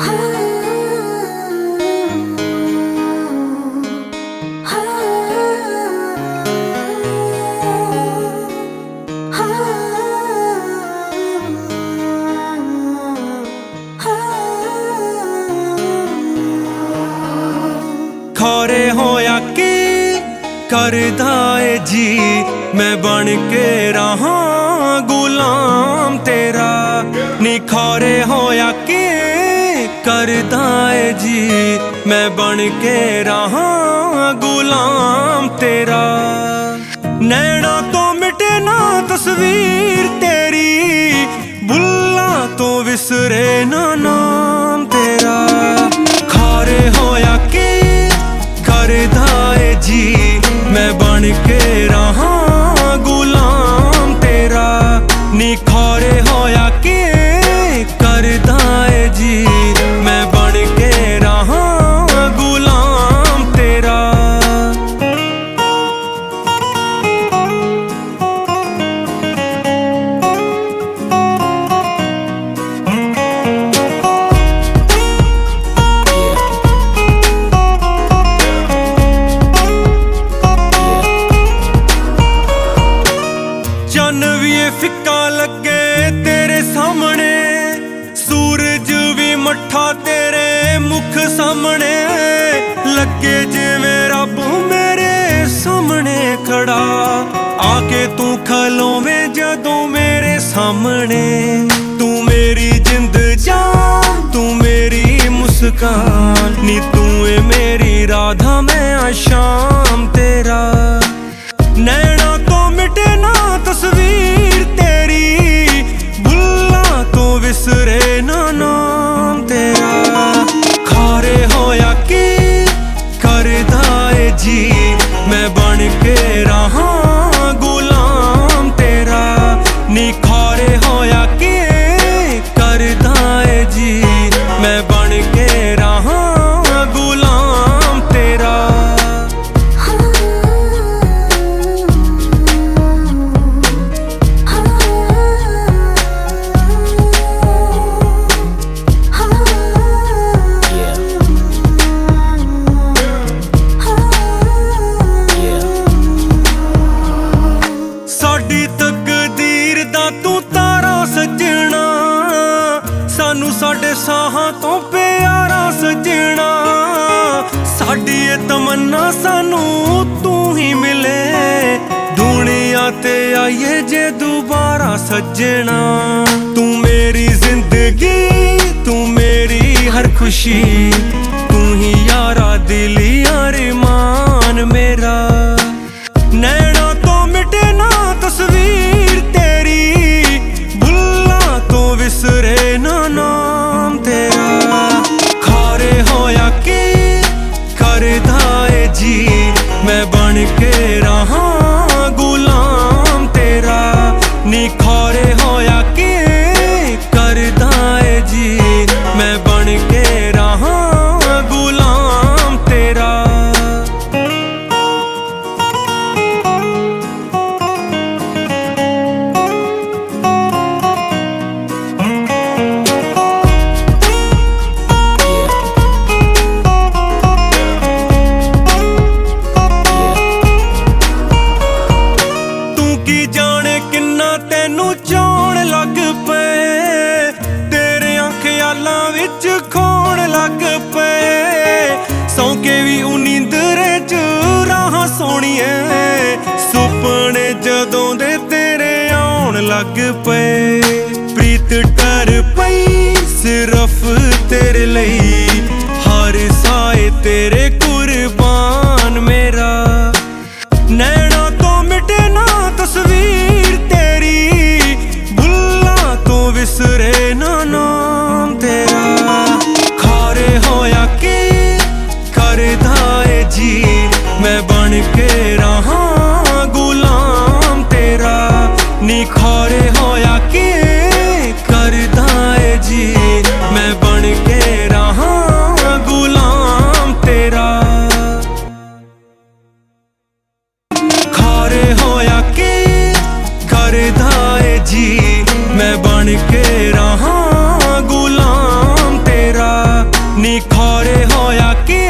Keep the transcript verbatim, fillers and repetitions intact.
खौरे होया कि करदा ए जी मैं बन के रहा गुलाम तेरा। नी खौरे होया कि करदा ए जी मैं बन के रहा गुलाम तेरा। नैना तो मिटे ना तस्वीर तेरी, बुल्ला तो विसरे ना नाम तेरा। खौरे होया कि करदा ए जी मैं बन के रहा गुलाम तेरा। नी खौरे होया कि करदा ए जी मैं बन के रहा गुलाम तेरा। चन्न भी फिक्का लगे तेरे सामने, सूरज भी मट्ठा तेरे मुख सामने। लगे जिवें रब मेरे सामने खड़ा, आके तू खलोवें जदों मेरे सामने। तू मेरी जिंद जान, तू मेरी मुस्कान, नी तू है मेरी राधा मैं आशाम तेरा। नैना तो मिटे ना तस्वीर तेरी, बुल्ला तो विसरे ना नाम तेरा। खौरे होया कि करदा ए जी मैं बन के रहा गुलाम तेरा। नी खौरे होया कि करदा ए जी मैं बन के रहा गुलाम तेरा। साडी तकदीर दा तू तारा सजना, सानू साडे साहां तो प्यारा सजना। साडी ये तमन्ना सानू तू ही मिले, दुनिया ते आइए जे दोबारा सजना। तू मेरी जिंदगी, तू मेरी हर खुशी, तू ही यारा दिली अरमान मेरा। नैना तो मिटे ना तस्वीर तेरी, बुल्ला तो विसरे ना नाम तेरा। खौरे होया कि करदा ए जी मैं बन के रहा गुलाम तेरा। नी खौरे होया कि करदा ए जी मैं बन के रहा गुलाम तेरा। जाने किन्ना तेनू चाहण लग पे, तेरे ख्यालां विच खोण लग पे। सौंके भी उनींदरे च राह सोहणीए, सुपने जदों दे तेरे आउण लग पे। प्रीत टर पई सिर्फ तेरे लई, हर साए तेरे कुर्बान मेरा। नैना तो मिटे ना तस्वीर तेरी, बुल्ला तो विसरे ना नाम तेरा। खौरे होया कि करदा ए जी मैं बन के रहा गुलाम तेरा। नी खौरे होया कि करदा ए जी मैं बन के रहा गुलाम तेरा। ਨੀ ਖੋਰੇ ਹੋਇਆ ਕੀ